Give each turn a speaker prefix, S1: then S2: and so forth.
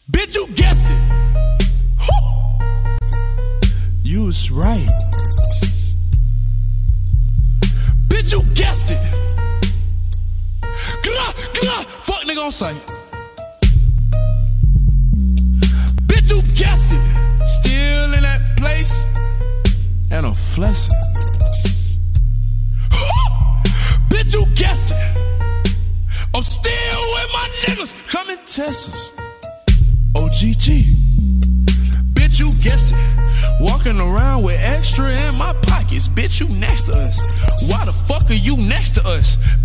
S1: Bitch, you guessed it. You was right. Bitch, you guessed it. Fuck nigga on sight. Bitch, you guessed it. Still in that place. And I'm flexing. Bitch, you guessed it. I'm still with my niggas. Come and test us. OGG. Bitch, you guessed it. Walking around with extra in my pockets. Bitch, you next to us. Why the fuck are you next to us?